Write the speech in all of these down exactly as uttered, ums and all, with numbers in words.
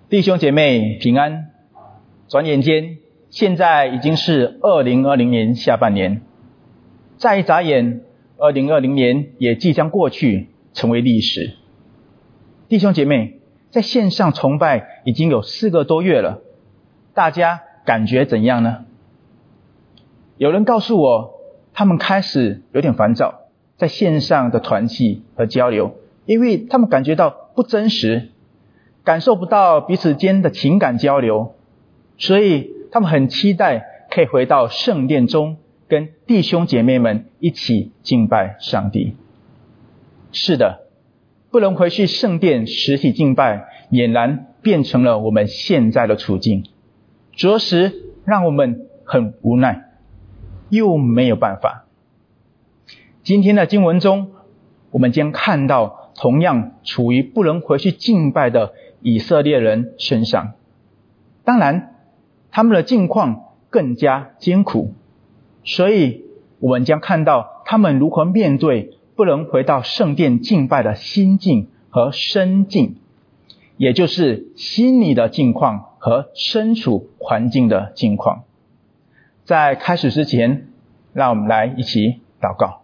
弟兄姐妹平安。转眼间，现在已经是二零二零年下半年，再一眨眼，二零二零年也即将过去，成为历史。弟兄姐妹，在线上崇拜已经有四个多月了，大家感觉怎样呢？有人告诉我，他们开始有点烦躁，在线上的团契和交流，因为他们感觉到不真实，感受不到彼此间的情感交流，所以他们很期待可以回到圣殿中，跟弟兄姐妹们一起敬拜上帝。是的，不能回去圣殿实体敬拜，俨然变成了我们现在的处境，着实让我们很无奈，又没有办法。今天的经文中，我们将看到同样处于不能回去敬拜的以色列人身上。当然，他们的境况更加艰苦，所以我们将看到他们如何面对不能回到圣殿敬拜的心境和身境，也就是心理的境况和身处环境的境况。在开始之前，让我们来一起祷告。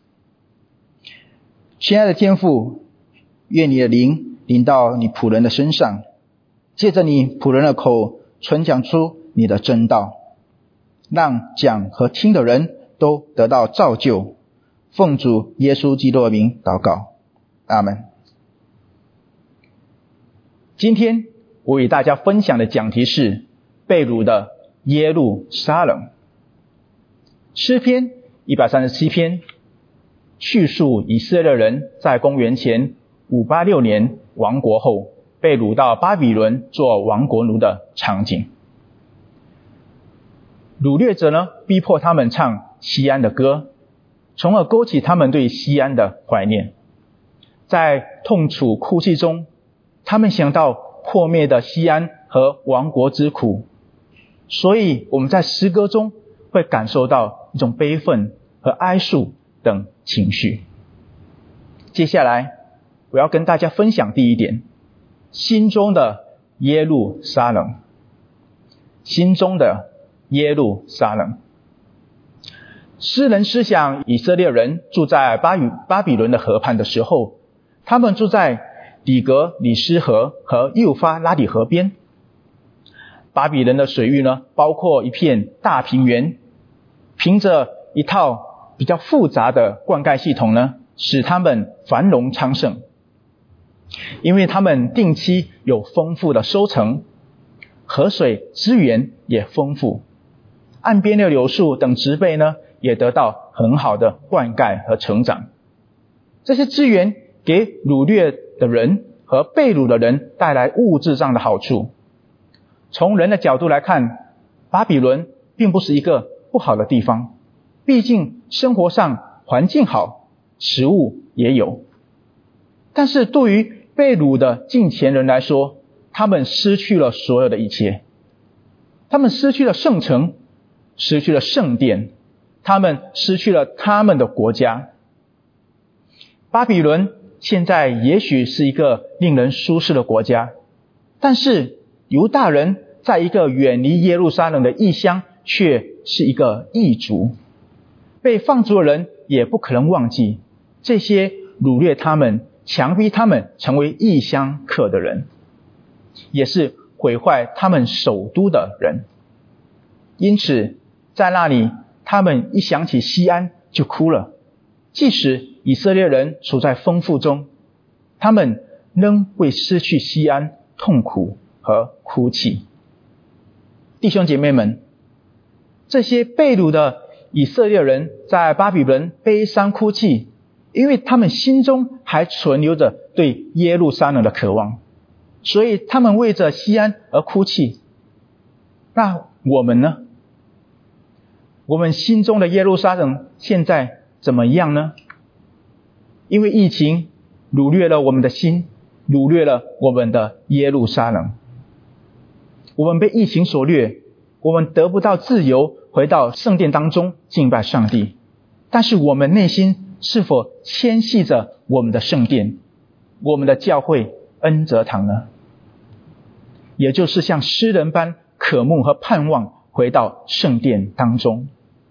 亲爱的天父，愿你的灵临到你仆人的身上，借着你仆人的口传讲出你的真道，让讲和听的人都得到造就。奉主耶稣基督的名祷告，阿们。今天我与大家分享的讲题是被掳的耶路撒冷。诗篇一百三十七篇叙述以色列人在公元前五八六年亡国后被掳到巴比伦做亡国奴的场景。掳掠者呢，逼迫他们唱西安的歌，从而勾起他们对西安的怀念。在痛楚哭泣中，他们想到破灭的西安和亡国之苦，所以我们在诗歌中会感受到一种悲愤和哀诉等情绪。接下来我要跟大家分享第一点，心中的耶路撒冷。心中的耶路撒冷。诗人思想以色列人住在巴比巴比伦的河畔的时候，他们住在底格里斯河和幼发拉底河边。巴比伦的水域呢，包括一片大平原，凭着一套比较复杂的灌溉系统呢，使他们繁荣昌盛。因为他们定期有丰富的收成，河水资源也丰富，岸边的柳树等植被呢，也得到很好的灌溉和成长。这些资源给掳掠的人和被掳的人带来物质上的好处。从人的角度来看，巴比伦并不是一个不好的地方，毕竟生活上环境好，食物也有。但是对于被掳的近前人来说，他们失去了所有的一切。他们失去了圣城，失去了圣殿，他们失去了他们的国家。巴比伦现在也许是一个令人舒适的国家，但是犹大人在一个远离耶路撒冷的异乡，却是一个异族。被放逐的人也不可能忘记这些掳掠他们、强逼他们成为异乡客的人，也是毁坏他们首都的人。因此在那里，他们一想起西安就哭了。即使以色列人处在丰富中，他们仍为失去西安痛苦和哭泣。弟兄姐妹们，这些被掳的以色列人在巴比伦悲伤哭泣，因为他们心中还存留着对耶路撒冷的渴望，所以他们为着西安而哭泣。那我们呢？我们心中的耶路撒冷现在怎么样呢？因为疫情掳掠了我们的心，掳掠了我们的耶路撒冷。我们被疫情所掠，我们得不到自由，回到圣殿当中敬拜上帝。但是我们内心是否牵系着我们的圣殿，我们的教会恩泽堂呢？ 也就是像诗人般渴慕和盼望回到圣殿当中。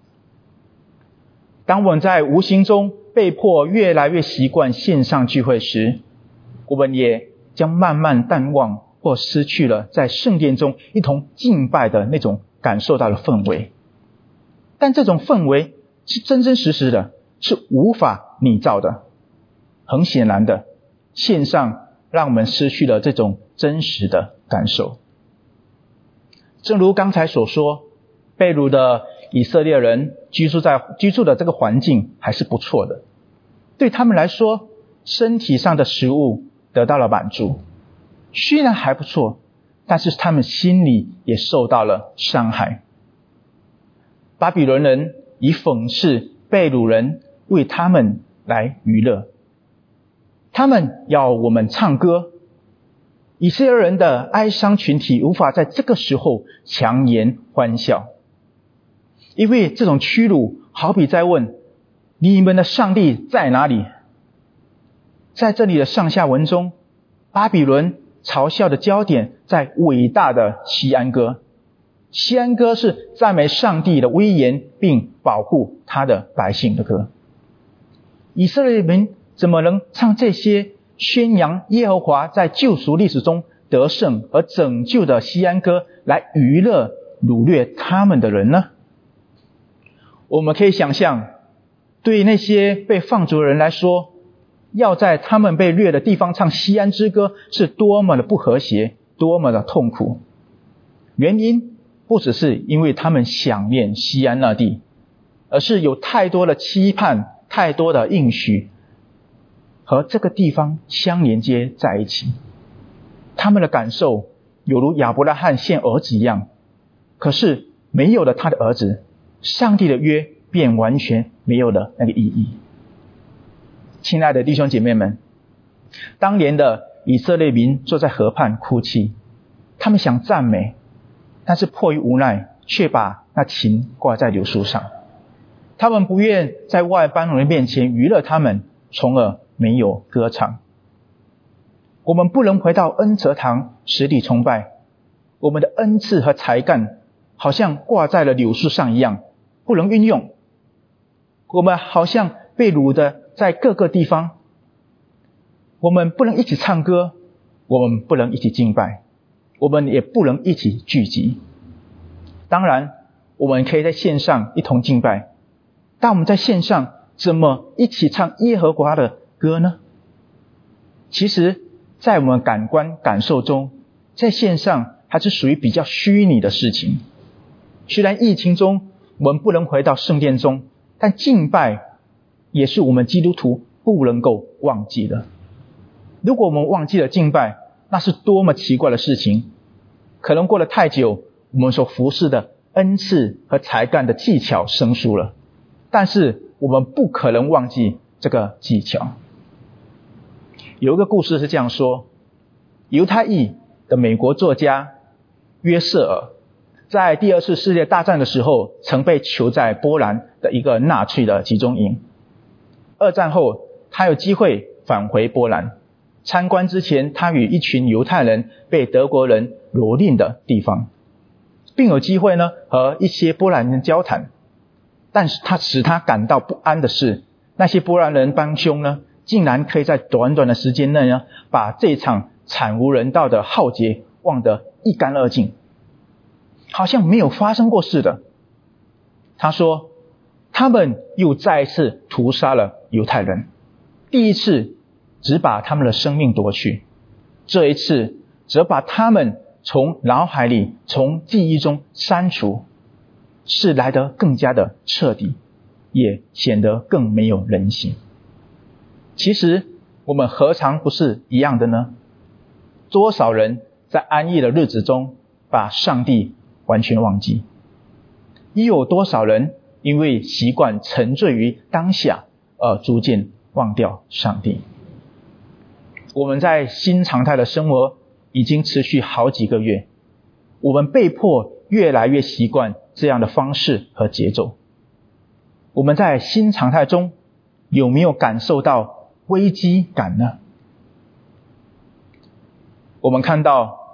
当我们在无形中被迫越来越习惯线上聚会时，我们也将慢慢淡忘或失去了在圣殿中一同敬拜的那种感受到的氛围。但这种氛围是真真实实的，是无法拟造的。很显然的，线上让我们失去了这种真实的感受。正如刚才所说，被掳的以色列人居住在居住的这个环境还是不错的，对他们来说，身体上的食物得到了满足，虽然还不错，但是他们心里也受到了伤害。巴比伦人以讽刺被掳人为他们来娱乐，他们要我们唱歌。以色列人的哀伤群体无法在这个时候强颜欢笑，因为这种屈辱好比在问，你们的上帝在哪里？在这里的上下文中，巴比伦嘲笑的焦点在伟大的锡安歌。锡安歌是赞美上帝的威严并保护他的百姓的歌。以色列人怎么能唱这些宣扬耶和华在救赎历史中得胜和拯救的锡安歌来娱乐掳掠他们的人呢？我们可以想象，对那些被放逐的人来说，要在他们被掠的地方唱锡安之歌是多么的不和谐，多么的痛苦。原因不只是因为他们想念锡安那地，而是有太多的期盼，太多的应许和这个地方相连接在一起。他们的感受犹如亚伯拉罕献儿子一样，可是没有了他的儿子，上帝的约便完全没有了那个意义。亲爱的弟兄姐妹们，当年的以色列民坐在河畔哭泣，他们想赞美，但是迫于无奈，却把那琴挂在柳树上。他们不愿在外邦人面前娱乐他们，从而没有歌唱。我们不能回到恩泽堂实地崇拜，我们的恩赐和才干好像挂在了柳树上一样，不能运用。我们好像被掳的在各个地方，我们不能一起唱歌，我们不能一起敬拜，我们也不能一起聚集。当然，我们可以在线上一同敬拜，但我们在线上怎么一起唱耶和华的歌呢？其实在我们感官感受中，在线上还是属于比较虚拟的事情。虽然疫情中我们不能回到圣殿中，但敬拜也是我们基督徒不能够忘记的。如果我们忘记了敬拜，那是多么奇怪的事情。可能过了太久，我们所服侍的恩赐和才干的技巧生疏了，但是我们不可能忘记这个技巧。有一个故事是这样说，犹太裔的美国作家约瑟尔在第二次世界大战的时候曾被囚在波兰的一个纳粹的集中营。二战后他有机会返回波兰，参观之前他与一群犹太人被德国人蹂躏的地方，并有机会呢和一些波兰人交谈。但是他使他感到不安的是，那些波兰人帮凶呢竟然可以在短短的时间内呢把这场惨无人道的浩劫忘得一干二净，好像没有发生过似的。他说，他们又再一次屠杀了犹太人，第一次只把他们的生命夺去，这一次则把他们从脑海里从记忆中删除，是来得更加的彻底，也显得更没有人性。其实我们何尝不是一样的呢？多少人在安逸的日子中把上帝完全忘记，又有多少人因为习惯沉醉于当下而逐渐忘掉上帝。我们在新常态的生活已经持续好几个月，我们被迫越来越习惯这样的方式和节奏。我们在新常态中有没有感受到危机感呢？我们看到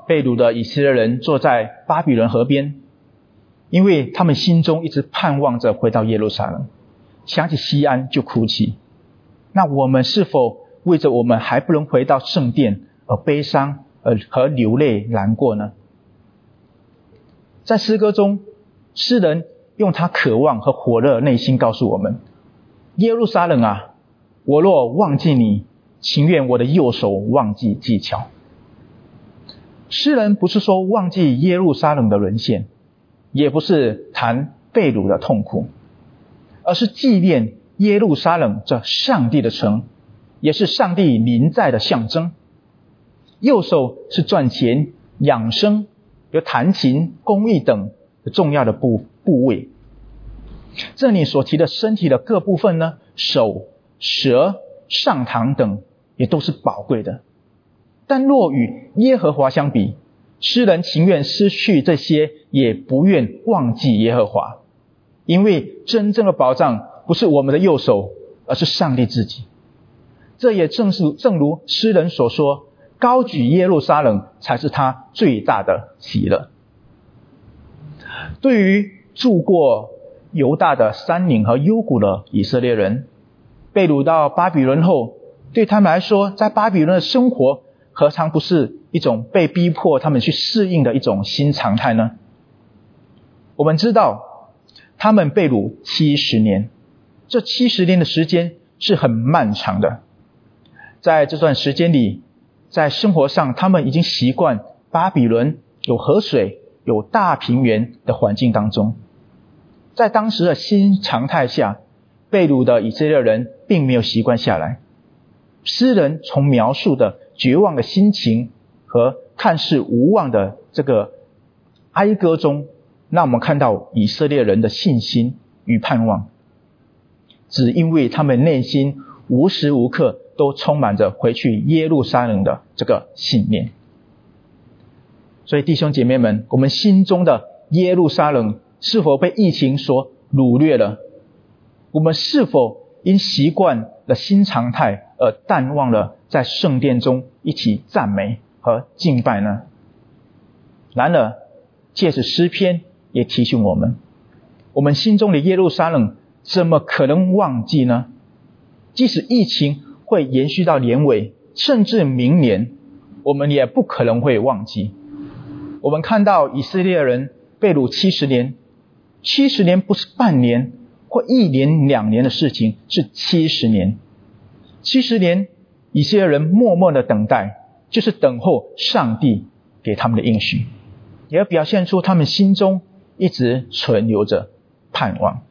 被掳的以色列人坐在巴比伦河边，因为他们心中一直盼望着回到耶路撒冷，想起西安就哭泣。那我们是否为着我们还不能回到圣殿而悲伤而和流泪难过呢？在诗歌中，诗人用他渴望和火热的内心告诉我们，耶路撒冷啊，我若忘记你，情愿我的右手忘记技巧。诗人不是说忘记耶路撒冷的沦陷，也不是谈被掳的痛苦，而是纪念耶路撒冷这上帝的城，也是上帝临在的象征。右手是赚钱、养生、有弹琴、工艺等重要的部部位。这里所提的身体的各部分呢，手、舌、上膛等也都是宝贵的。但若与耶和华相比，诗人情愿失去这些，也不愿忘记耶和华。因为真正的保障不是我们的右手，而是上帝自己。这也正是正如诗人所说，高举耶路撒冷才是他最大的喜乐。对于住过犹大的山岭和幽谷的以色列人，被掳到巴比伦后，对他们来说，在巴比伦的生活何尝不是一种被逼迫他们去适应的一种新常态呢？我们知道他们被掳七十年，这七十年的时间是很漫长的。在这段时间里，在生活上他们已经习惯巴比伦有河水、有大平原的环境当中。在当时的新常态下，被掳的以色列人并没有习惯下来。诗人从描述的绝望的心情和看似无望的这个哀歌中，让我们看到以色列人的信心与盼望，只因为他们内心无时无刻都充满着回去耶路撒冷的这个信念。所以弟兄姐妹们，我们心中的耶路撒冷是否被疫情所掳掠了？我们是否因习惯了新常态而淡忘了在圣殿中一起赞美和敬拜呢？然而借此诗篇也提醒我们，我们心中的耶路撒冷怎么可能忘记呢？即使疫情会延续到年尾，甚至明年，我们也不可能会忘记。我们看到以色列人被掳七十年，七十年不是半年或一年两年的事情，是七十年。七十年以色列人默默的等待，就是等候上帝给他们的应许，也表现出他们心中一直存留着盼望。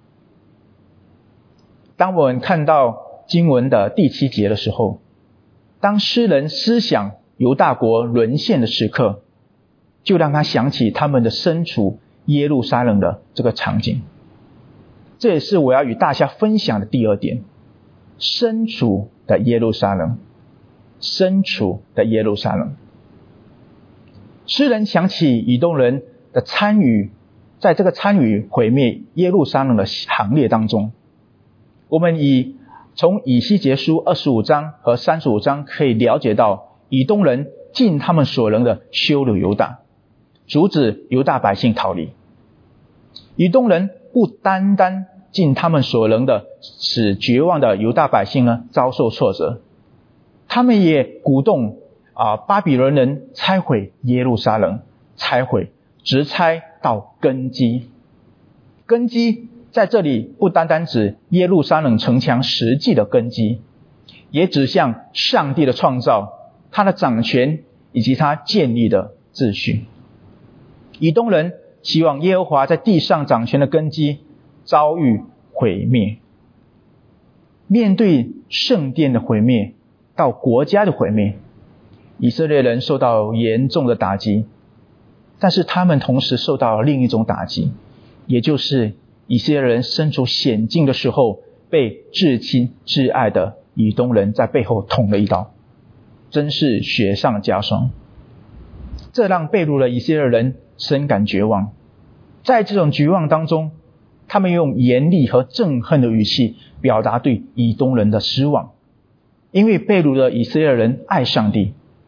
当我们看到经文的第七节的时候，当诗人思想犹大国沦陷的时刻，就让他想起他们的身处耶路撒冷的这个场景。这也是我要与大家分享的第二点，身处的耶路撒冷，身处的耶路撒冷。诗人想起以东人的参与，在这个参与毁灭耶路撒冷的行列当中，我们以从以西结书二十五章和三十五章可以了解到，以东人尽他们所能的羞辱犹大，阻止犹大百姓逃离。以东人不单单尽他们所能的使绝望的犹大百姓呢遭受挫折，他们也鼓动啊巴比伦人拆毁耶路撒冷，拆毁直拆到根基。根基在这里不单单指耶路撒冷城墙实际的根基，也指向上帝的创造，他的掌权以及他建立的秩序。以东人希望耶和华在地上掌权的根基遭遇毁灭。面对圣殿的毁灭到国家的毁灭，以色列人受到严重的打击，但是他们同时受到另一种打击，也就是以色列人身处险境的时候，被至亲至爱的以东人在背后捅了一刀，真是雪上加霜。这让被掳的以色列人深感绝望。在这种绝望当中，他们用严厉和憎恨的语气表达对以东人的失望。因为被掳的以色列人爱上帝，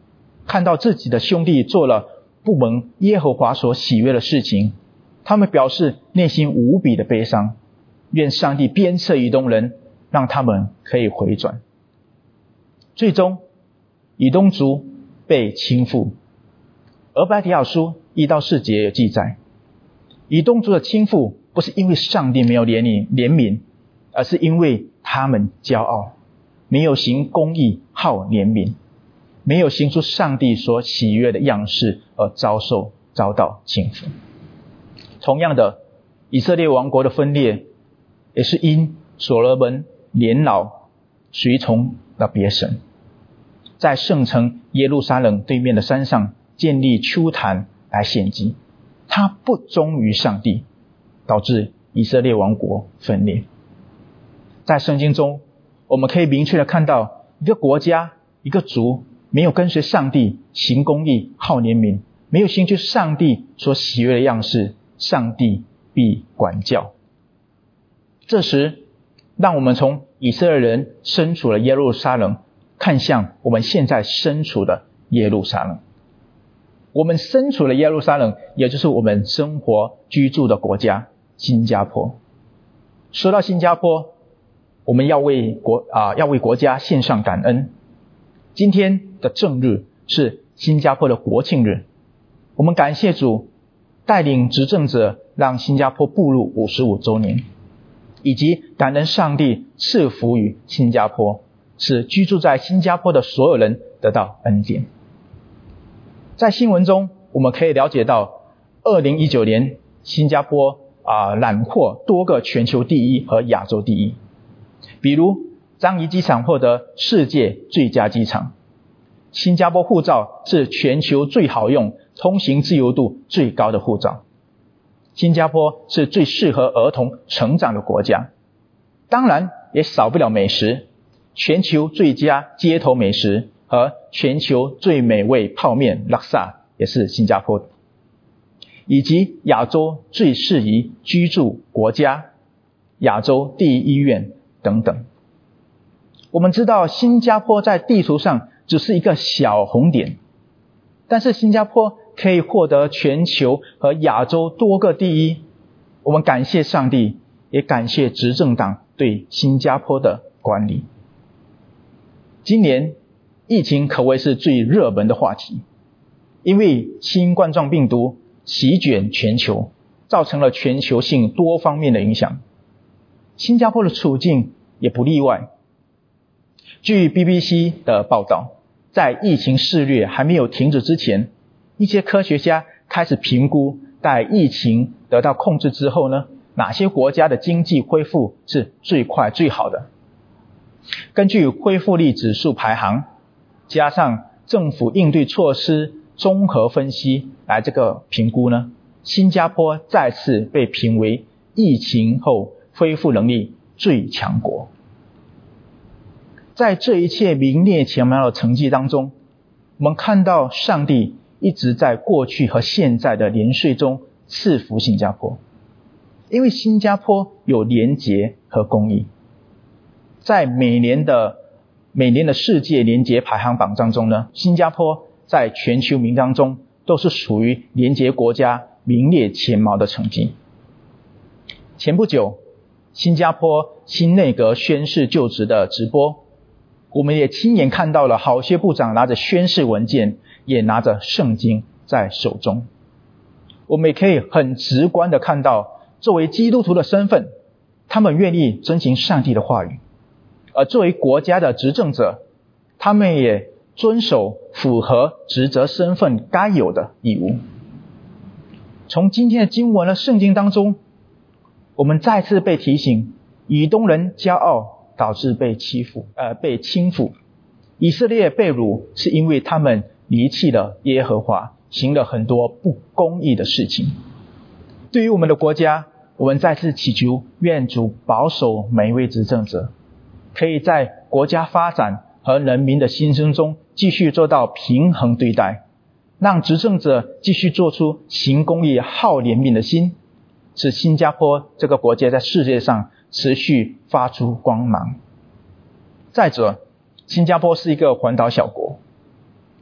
看到自己的兄弟做了不蒙耶和华所喜悦的事情，他们表示内心无比的悲伤，愿上帝鞭策以东人，让他们可以回转。最终以东族被倾覆。俄白提亚书一到四节有记载，以东族的倾覆不是因为上帝没有怜悯怜悯，而是因为他们骄傲，没有行公义好怜悯，没有行出上帝所喜悦的样式，而遭受遭到倾覆。同样的，以色列王国的分裂也是因所罗门年老随从了别神，在圣城耶路撒冷对面的山上建立丘坛来献祭，他不忠于上帝，导致以色列王国分裂。在圣经中，我们可以明确的看到，一个国家一个族没有跟随上帝行公义好怜悯，没有行出上帝所喜悦的样式，上帝必管教。这时让我们从以色列人身处的耶路撒冷看向我们现在身处的耶路撒冷。我们身处的耶路撒冷，也就是我们生活居住的国家新加坡。说到新加坡，我们要为国啊要为国家献上感恩。今天的正日是新加坡的国庆日，我们感谢主带领执政者让新加坡步入五十五周年，以及感恩上帝赐福于新加坡，使居住在新加坡的所有人得到恩典。在新闻中我们可以了解到，二零一九年新加坡啊揽获多个全球第一和亚洲第一，比如樟宜机场获得世界最佳机场，新加坡护照是全球最好用、通行自由度最高的护照，新加坡是最适合儿童成长的国家，当然也少不了美食，全球最佳街头美食和全球最美味泡面拉萨也是新加坡的，以及亚洲最适宜居住国家、亚洲第一医院等等。我们知道新加坡在地图上只是一个小红点，但是新加坡可以获得全球和亚洲多个第一，我们感谢上帝，也感谢执政党对新加坡的管理。今年疫情可谓是最热门的话题，因为新冠状病毒席卷全球，造成了全球性多方面的影响，新加坡的处境也不例外。据 B B C 的报道，在疫情肆虐还没有停止之前，一些科学家开始评估在疫情得到控制之后呢，哪些国家的经济恢复是最快最好的。根据恢复力指数排行加上政府应对措施综合分析来这个评估呢，新加坡再次被评为疫情后恢复能力最强国。在这一切名列前茅的成绩当中，我们看到上帝一直在过去和现在的年岁中赐福新加坡，因为新加坡有廉洁和公义。在每年的每年的世界廉洁排行榜当中呢，新加坡在全球名单中都是属于廉洁国家名列前茅的成绩。前不久，新加坡新内阁宣誓就职的直播，我们也亲眼看到了好些部长拿着宣誓文件，也拿着圣经在手中。我们也可以很直观的看到，作为基督徒的身份，他们愿意遵行上帝的话语；而作为国家的执政者，他们也遵守符合职责身份该有的义务。从今天的经文的圣经当中，我们再次被提醒，以东人骄傲导致被欺负呃被倾覆，以色列被掳是因为他们离弃了耶和华，行了很多不公义的事情。对于我们的国家，我们再次祈求愿主保守每一位执政者，可以在国家发展和人民的心声中继续做到平衡对待，让执政者继续做出行公义好怜悯的心，使新加坡这个国家在世界上持续发出光芒。再者，新加坡是一个环岛小国，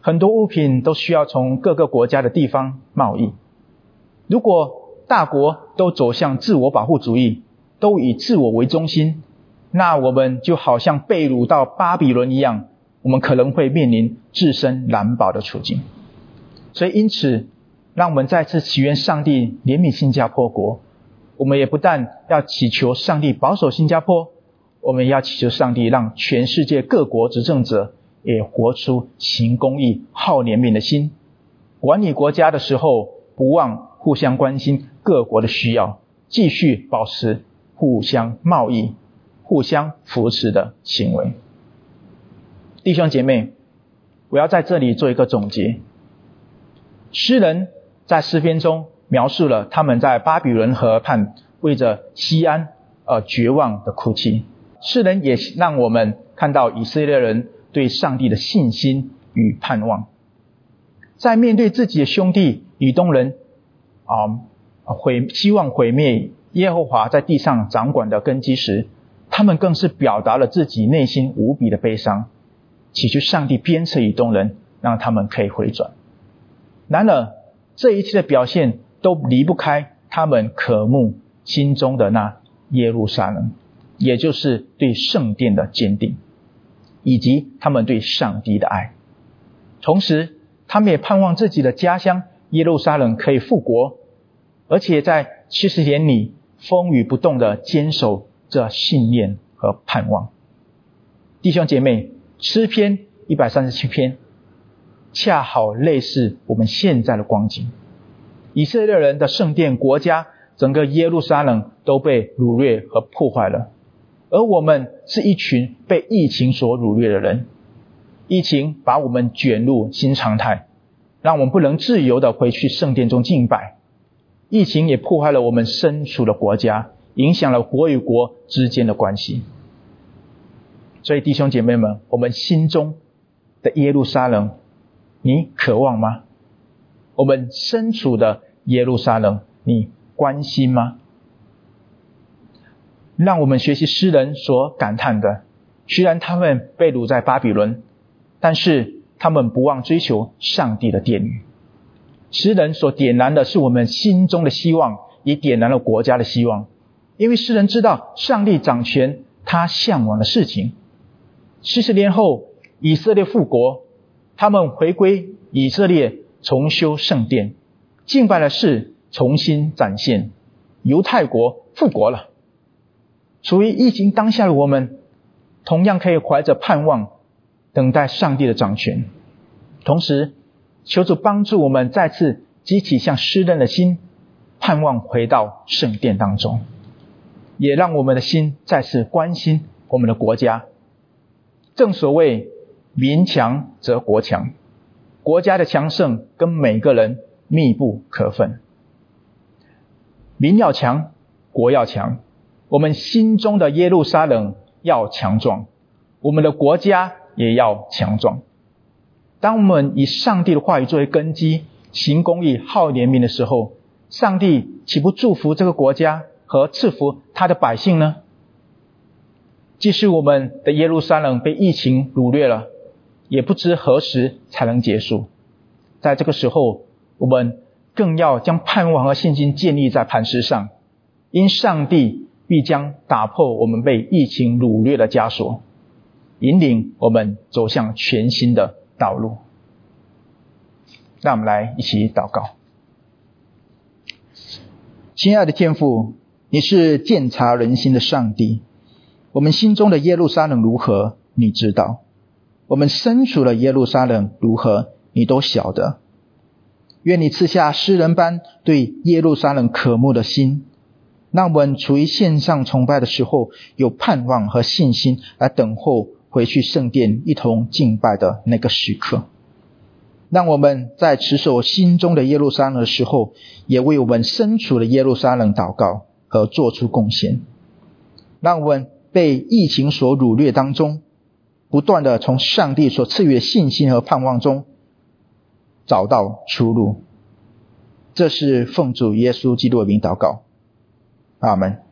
很多物品都需要从各个国家的地方贸易。如果大国都走向自我保护主义，都以自我为中心，那我们就好像被掳到巴比伦一样，我们可能会面临自身难保的处境。所以因此，让我们再次祈愿上帝怜悯新加坡国。我们也不但要祈求上帝保守新加坡，我们也要祈求上帝让全世界各国执政者也活出行公义、好怜悯的心。管理国家的时候，不忘互相关心各国的需要，继续保持互相贸易、互相扶持的行为。弟兄姐妹，我要在这里做一个总结。诗人在诗篇中描述了他们在巴比伦河畔为着西安而绝望的哭泣。诗人也让我们看到以色列人对上帝的信心与盼望。在面对自己的兄弟以东人啊毁希望毁灭耶和华在地上掌管的根基时，他们更是表达了自己内心无比的悲伤，祈求上帝鞭策以东人，让他们可以回转。然而这一切的表现都离不开他们渴慕心中的那耶路撒冷，也就是对圣殿的坚定，以及他们对上帝的爱。同时他们也盼望自己的家乡耶路撒冷可以复国，而且在七十年里风雨不动地坚守这信念和盼望。弟兄姐妹，诗篇一百三十七篇恰好类似我们现在的光景。以色列人的圣殿国家，整个耶路撒冷都被掳掠和破坏了，而我们是一群被疫情所掳掠的人。疫情把我们卷入新常态，让我们不能自由地回去圣殿中敬拜。疫情也破坏了我们身处的国家，影响了国与国之间的关系。所以弟兄姐妹们，我们心中的耶路撒冷，你渴望吗？我们身处的耶路撒冷，你关心吗？让我们学习诗人所感叹的，虽然他们被掳在巴比伦，但是他们不忘追求上帝的殿宇。诗人所点燃的是我们心中的希望，也点燃了国家的希望。因为诗人知道上帝掌权他向往的事情。七十年后以色列复国，他们回归以色列，重修圣殿，敬拜的事重新展现，犹太国复国了。处于疫情当下的我们，同样可以怀着盼望等待上帝的掌权。同时求主帮助我们再次激起像诗人的心，盼望回到圣殿当中，也让我们的心再次关心我们的国家。正所谓民强则国强，国家的强盛跟每个人密不可分。民要强，国要强，我们心中的耶路撒冷要强壮，我们的国家也要强壮。当我们以上帝的话语作为根基，行公义、好怜悯的时候，上帝岂不祝福这个国家和赐福他的百姓呢？即使我们的耶路撒冷被疫情掳掠了，也不知何时才能结束。在这个时候，我们更要将盼望和信心建立在磐石上，因上帝必将打破我们被疫情掳掠的枷锁，引领我们走向全新的道路。让我们来一起祷告。亲爱的天父，你是鉴察人心的上帝，我们心中的耶路撒冷如何，你知道；我们身处的耶路撒冷如何，你都晓得。愿你赐下诗人般对耶路撒冷渴慕的心，让我们处于线上崇拜的时候，有盼望和信心来等候回去圣殿一同敬拜的那个时刻。让我们在持守心中的耶路撒冷的时候，也为我们身处的耶路撒冷祷告和做出贡献。让我们被疫情所掳掠当中，不断的从上帝所赐予的信心和盼望中找到出路。这是奉主耶稣基督的名祷告，阿们。